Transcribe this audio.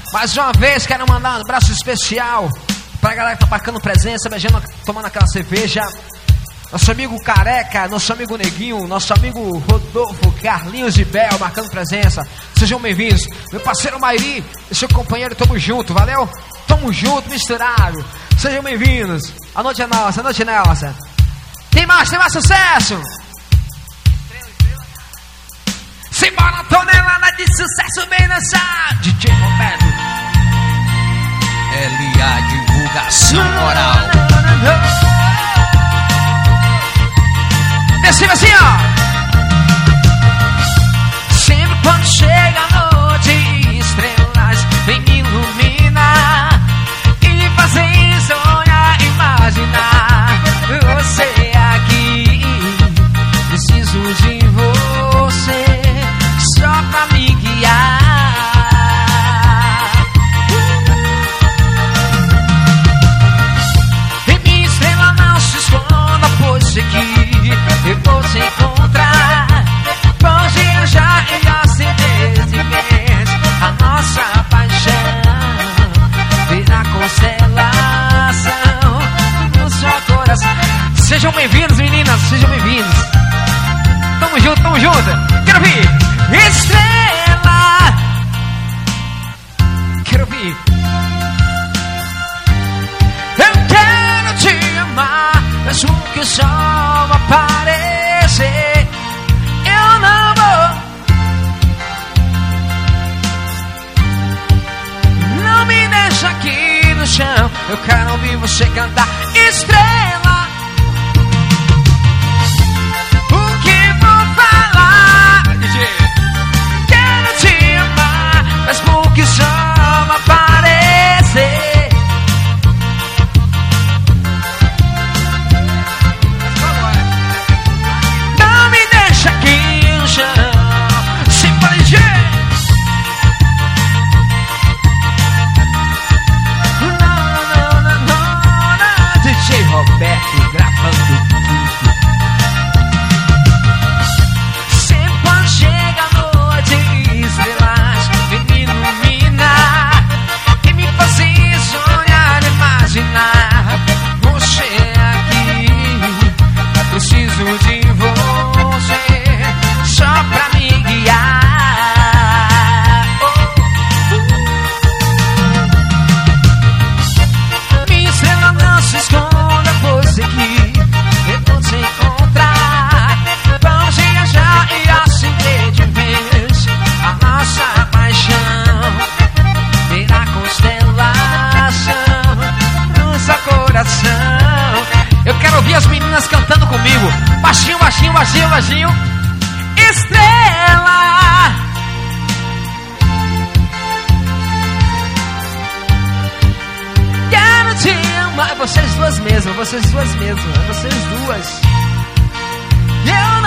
Mais uma vez quero mandar um abraço especial pra galera que tá marcando presença, beijando, tomando aquela cerveja. Nosso amigo Careca, nosso amigo Neguinho, nosso amigo Rodolfo, Carlinhos e Bel marcando presença. Sejam bem-vindos. Meu parceiro Mairi e seu companheiro, tamo junto, valeu? Tamo junto, misturado. Sejam bem-vindos. A noite é nossa, a noite é nossa. Tem mais sucesso. Simbora uma tonelada de sucesso bem dançado. DJ Roberto. LA Divulgação Moral. Desce assim, ó. Sempre quando chega a noite, estrelas vem me iluminar e fazer sonhar, imaginar você aqui. Preciso de você só pra me guiar. E minha estrela não se esconda, pois sei que eu vou te encontrar. Vamos viajar e acender de vez a nossa paixão. Virar constelação no seu coração. Sejam bem-vindos, meninas, sejam bem-vindos. Tamo junto, tamo junto. Quero ouvir estrela. Quero ouvir. Eu quero te amar, mesmo que o sol aparecer, eu não vou. Não me deixa aqui no chão. Eu quero ouvir você cantar estrela. O que vou falar, DJ? Quero te amar, mesmo que o sol aparecer. Roberto gravando tudo. Sempre quando chega a noite, estrelas vem me iluminar e me fazer sonhar, imaginar você aqui. Preciso de você só pra me guiar. Minha estrela não se esconde, aqui eu vou te encontrar. Vamos viajar e acender de vez a nossa paixão. Virar constelação no seu coração. Eu quero ouvir as meninas cantando comigo. Baixinho, baixinho, baixinho, baixinho. Estrela. Quero te amar. Vocês duas mesmo, vocês duas mesmo, vocês duas. Eu